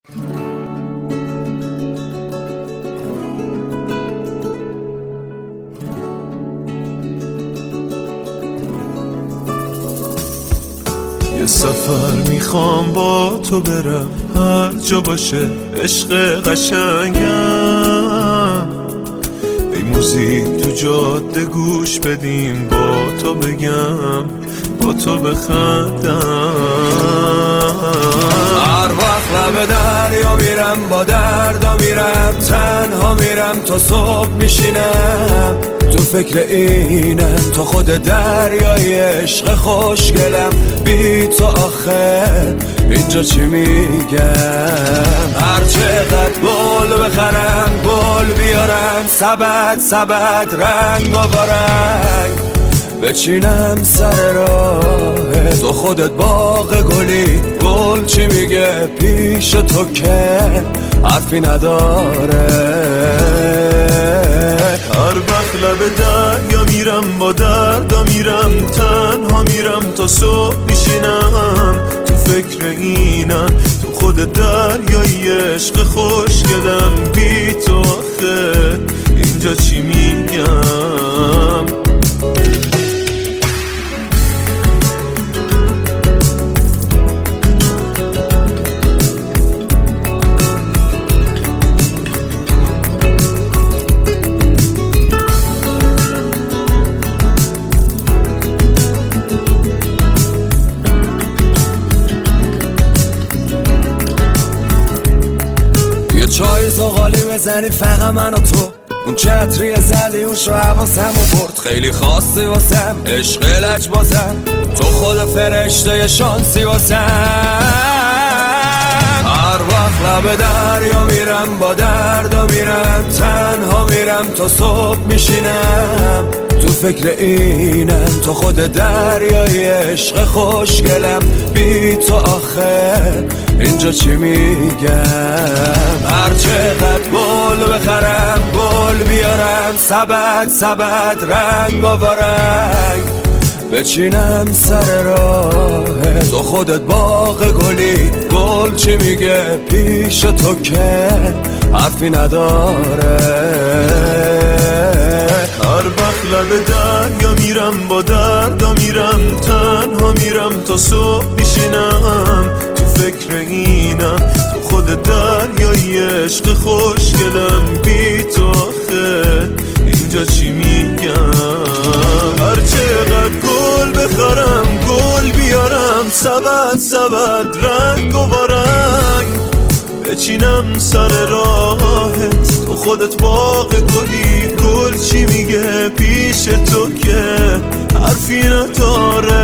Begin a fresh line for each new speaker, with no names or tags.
یه سفر میخوام با تو برم، هر جا باشه عشق قشنگم. ای موزیک تو جاده گوش بدیم، با تو بگم با تو بخندم.
هر وقت لب دریا میرم با دردا میرم، تنها میرم تا صبح میشینم. تو فکر اینم تا خود دریای عشق خوشگلم. بی تو آخر اینجا چی میگم؟ هر چقدر گل بخرم گل بیارم، سبد سبد رنگ و رنگ بچینم سر راه تو. خودت باغ گلی، گل چی میگه پیش تو که حرفی نداره.
هر وقت لب دریا میرم با دردا میرم، تنها میرم تا صبح میشینم. تو فکر اینم تو خود دریای عشق خوشگلم. بی تو آخه اینجا چی میگم؟
چای زغالی بزنید فقط من و تو، اون چتری زلیوش رو حواسمو برد. خیلی خاصی واسم عشق لج بازم، تو خود فرشته شانسی واسم. هر وقت لب دریا میرم با دردا میرم، تنها میرم تا صبح میشینم. تو فکر اینم تا خود دریای عشق خوشگلم. بی تو آخر اینجا چی میگم؟ هر چقدر گل بخرم گل بیارم، سبد سبد رنگ و رنگ بچینم سر راه تو. خودت باغ گلی، گل چی میگه پیش تو که حرفی نداره.
هر وقت لب دریا میرم با دردا میرم، تنها میرم تا صبح میشینم. تو فکر اینم تو خود دریای عشق خوشگلم. بی تو آخه اینجا چی میگم؟ هر چقدر گل بخرم گل بیارم، سبد سبد رنگ و رنگ بچینم سر راهت. تو خودت باغ گلی، گل چی میگه پیش تو که حرفی نداره.